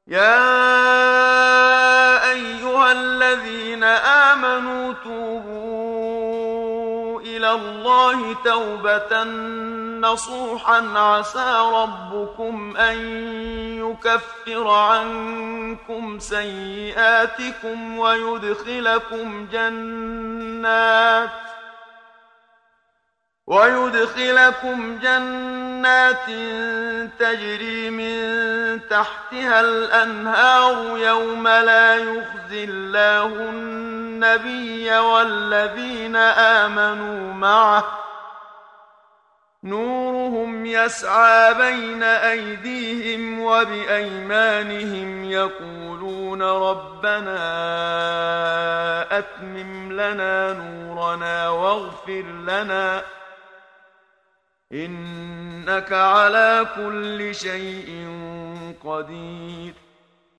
يا أيها الذين آمنوا توبوا إلى الله توبة نصوحا عسى ربكم أن يكفر عنكم سيئاتكم ويدخلكم جنات تجري من تحتها الأنهار يوم لا يخزي الله النبي والذين آمنوا معه نورهم يسعى بين أيديهم وبأيمانهم يقولون ربنا أتمم لنا نورنا واغفر لنا إنك على كل شيء قدير